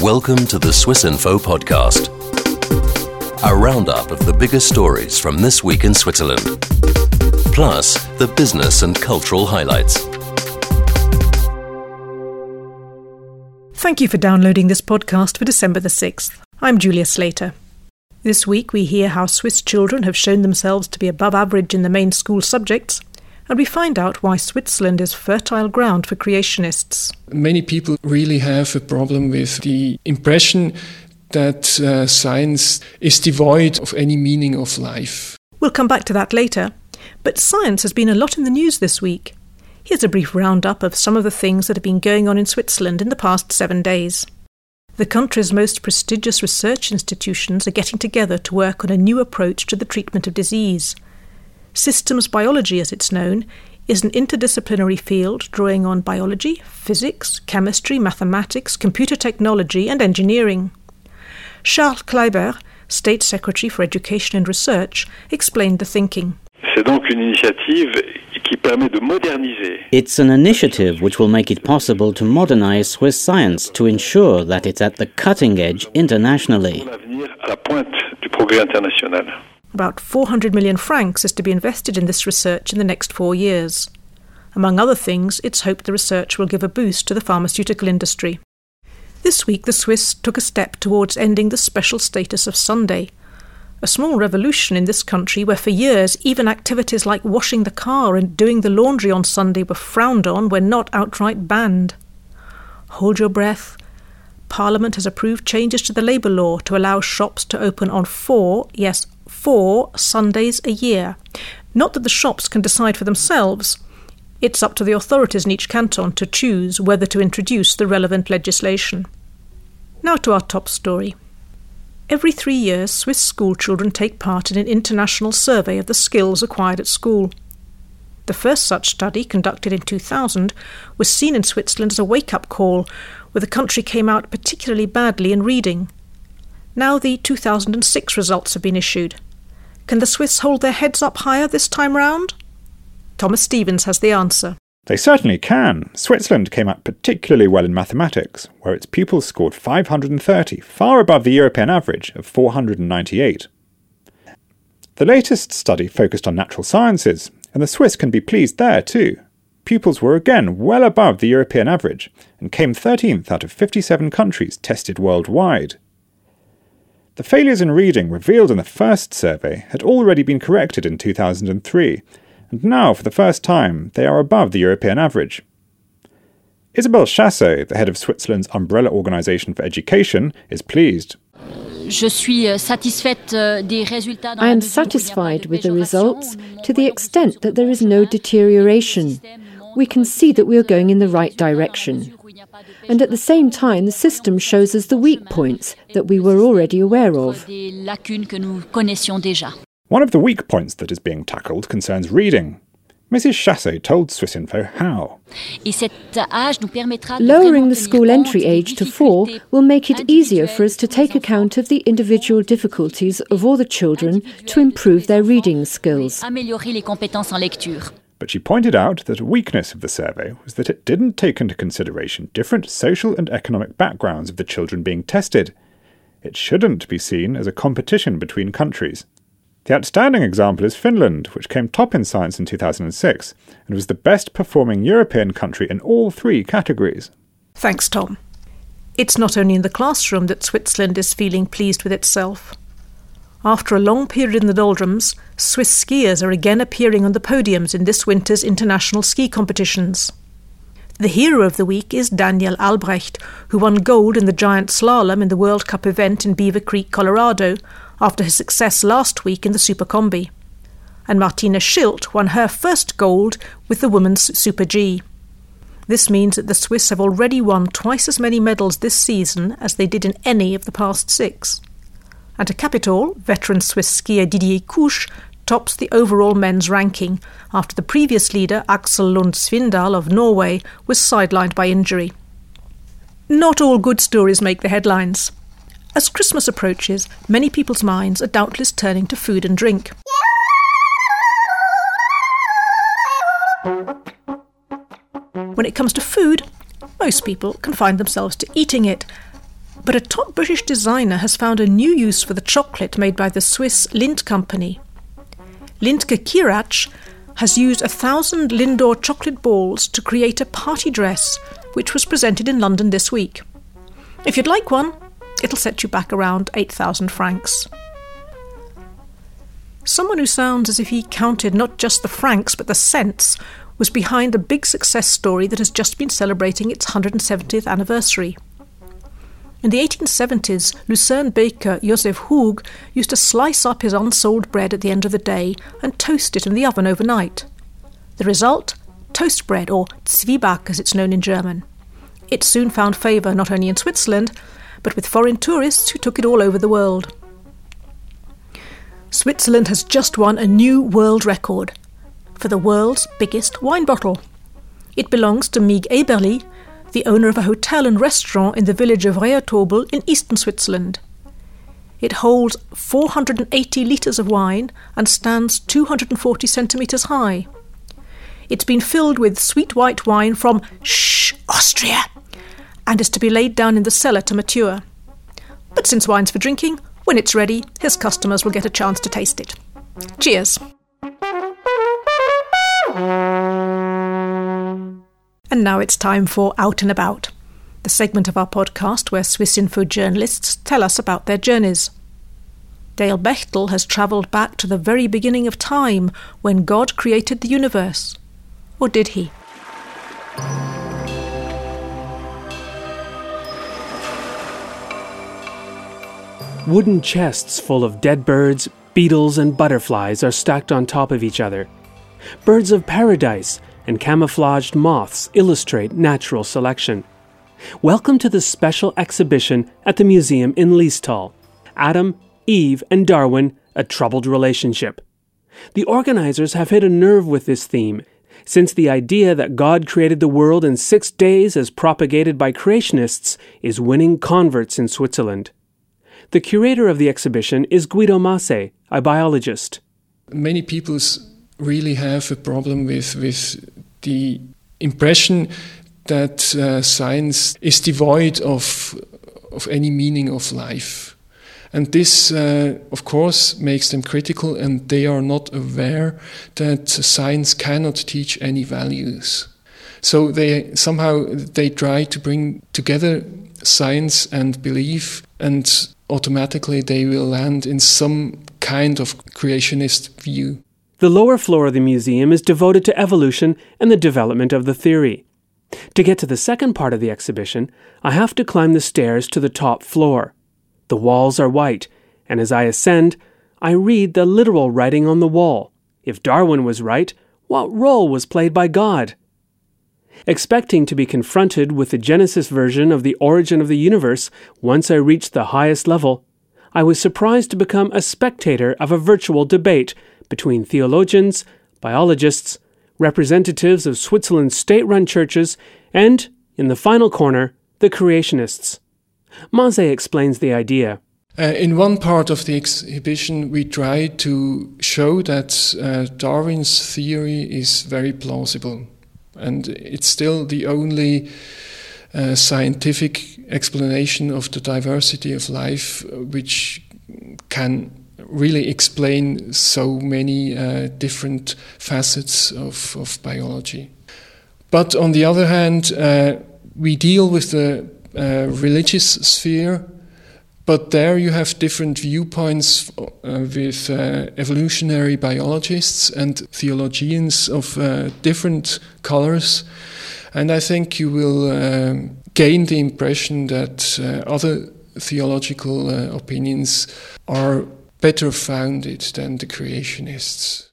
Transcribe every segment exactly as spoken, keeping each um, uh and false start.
Welcome to the Swiss Info Podcast, a roundup of the biggest stories from this week in Switzerland, plus the business and cultural highlights. Thank you for downloading this podcast for December the sixth. I'm Julia Slater. This week we hear how Swiss children have shown themselves to be above average in the main school subjects, and we find out why Switzerland is fertile ground for creationists. Many people really have a problem with the impression that uh, science is devoid of any meaning of life. We'll come back to that later, but science has been a lot in the news this week. Here's a brief roundup of some of the things that have been going on in Switzerland in the past seven days. The country's most prestigious research institutions are getting together to work on a new approach to the treatment of disease. Systems biology, as it's known, is an interdisciplinary field drawing on biology, physics, chemistry, mathematics, computer technology and engineering. Charles Kleiber, State Secretary for Education and Research, explained the thinking. C'est donc une initiative qui permet de moderniser. It's an initiative which will make it possible to modernize Swiss science to ensure that it's at the cutting edge internationally. À la pointe du progrès international. About four hundred million francs is to be invested in this research in the next four years. Among other things, it's hoped the research will give a boost to the pharmaceutical industry. This week, the Swiss took a step towards ending the special status of Sunday, a small revolution in this country where for years even activities like washing the car and doing the laundry on Sunday were frowned on when not outright banned. Hold your breath. Parliament has approved changes to the labour law to allow shops to open on four, yes, four Sundays a year. Not that the shops can decide for themselves. It's up to the authorities in each canton to choose whether to introduce the relevant legislation. Now to our top story. Every three years, Swiss school children take part in an international survey of the skills acquired at school. The first such study, conducted in two thousand, was seen in Switzerland as a wake-up call, where the country came out particularly badly in reading. Now the two thousand six results have been issued. Can the Swiss hold their heads up higher this time round? Thomas Stevens has the answer. They certainly can. Switzerland came out particularly well in mathematics, where its pupils scored five hundred thirty, far above the European average of four hundred ninety-eight. The latest study focused on natural sciences, and the Swiss can be pleased there too. Pupils were again well above the European average, and came thirteenth out of fifty-seven countries tested worldwide. The failures in reading revealed in the first survey had already been corrected in two thousand three, and now, for the first time, they are above the European average. Isabelle Chassé, the head of Switzerland's umbrella organisation for education, is pleased. I am satisfied with the results to the extent that there is no deterioration. We can see that we are going in the right direction. And at the same time, the system shows us the weak points that we were already aware of. One of the weak points that is being tackled concerns reading. Missus Chassé told Swissinfo how. Lowering the school entry age to four will make it easier for us to take account of the individual difficulties of all the children to improve their reading skills. But she pointed out that a weakness of the survey was that it didn't take into consideration different social and economic backgrounds of the children being tested. It shouldn't be seen as a competition between countries. The outstanding example is Finland, which came top in science in two thousand six and was the best-performing European country in all three categories. Thanks, Tom. It's not only in the classroom that Switzerland is feeling pleased with itself. After a long period in the doldrums, Swiss skiers are again appearing on the podiums in this winter's international ski competitions. The hero of the week is Daniel Albrecht, who won gold in the giant slalom in the World Cup event in Beaver Creek, Colorado, after his success last week in the Super Combi. And Martina Schilt won her first gold with the women's Super G. This means that the Swiss have already won twice as many medals this season as they did in any of the past six. And to cap it all, veteran Swiss skier Didier Couch tops the overall men's ranking after the previous leader Axel Lund Svindal of Norway was sidelined by injury. Not all good stories make the headlines. As Christmas approaches, many people's minds are doubtless turning to food and drink. When it comes to food, most people confine themselves to eating it. But a top British designer has found a new use for the chocolate made by the Swiss Lindt company. Lindke Kirach has used a thousand Lindor chocolate balls to create a party dress, which was presented in London this week. If you'd like one, it'll set you back around eight thousand francs. Someone who sounds as if he counted not just the francs but the cents was behind the big success story that has just been celebrating its one hundred seventieth anniversary. In the eighteen seventies, Lucerne baker Josef Hug used to slice up his unsold bread at the end of the day and toast it in the oven overnight. The result? Toast bread, or Zwieback as it's known in German. It soon found favour not only in Switzerland, but with foreign tourists who took it all over the world. Switzerland has just won a new world record for the world's biggest wine bottle. It belongs to Mig Eberli, the owner of a hotel and restaurant in the village of Rehauthobel in eastern Switzerland. It holds four hundred eighty litres of wine and stands two hundred forty centimetres high. It's been filled with sweet white wine from Shh, Austria, and is to be laid down in the cellar to mature. But since wine's for drinking, when it's ready, his customers will get a chance to taste it. Cheers! And now it's time for Out and About, the segment of our podcast where Swiss Info journalists tell us about their journeys. Dale Bechtel has travelled back to the very beginning of time when God created the universe. Or did he? Wooden chests full of dead birds, beetles and butterflies are stacked on top of each other. Birds of paradise and camouflaged moths illustrate natural selection. Welcome to the special exhibition at the museum in Liestal. Adam, Eve and Darwin, a troubled relationship. The organizers have hit a nerve with this theme, since the idea that God created the world in six days as propagated by creationists is winning converts in Switzerland. The curator of the exhibition is Guido Masse, a biologist. Many people really have a problem with, with the impression that uh, science is devoid of, of any meaning of life. And this, uh, of course, makes them critical, and they are not aware that science cannot teach any values. So they somehow they try to bring together science and belief, and automatically they will land in some kind of creationist view. The lower floor of the museum is devoted to evolution and the development of the theory. To get to the second part of the exhibition, I have to climb the stairs to the top floor. The walls are white, and as I ascend, I read the literal writing on the wall. If Darwin was right, what role was played by God? Expecting to be confronted with the Genesis version of the origin of the universe once I reached the highest level, I was surprised to become a spectator of a virtual debate between theologians, biologists, representatives of Switzerland's state-run churches, and, in the final corner, the creationists. Maze explains the idea. Uh, in one part of the exhibition, we try to show that uh, Darwin's theory is very plausible, and it's still the only uh, scientific explanation of the diversity of life which can really explain so many uh, different facets of, of biology. But on the other hand, uh, we deal with the uh, religious sphere, but there you have different viewpoints uh, with uh, evolutionary biologists and theologians of uh, different colors. And I think you will um, gain the impression that uh, other theological uh, opinions are better founded than the creationists.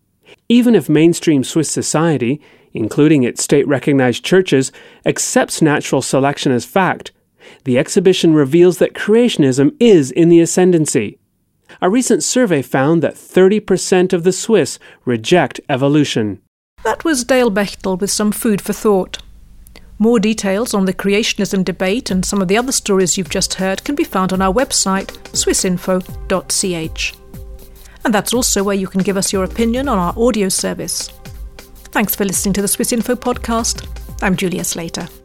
Even if mainstream Swiss society, including its state-recognized churches, accepts natural selection as fact, the exhibition reveals that creationism is in the ascendancy. A recent survey found that thirty percent of the Swiss reject evolution. That was Dale Bechtel with some food for thought. More details on the creationism debate and some of the other stories you've just heard can be found on our website, swissinfo dot c h. And that's also where you can give us your opinion on our audio service. Thanks for listening to the Swiss Info podcast. I'm Julia Slater.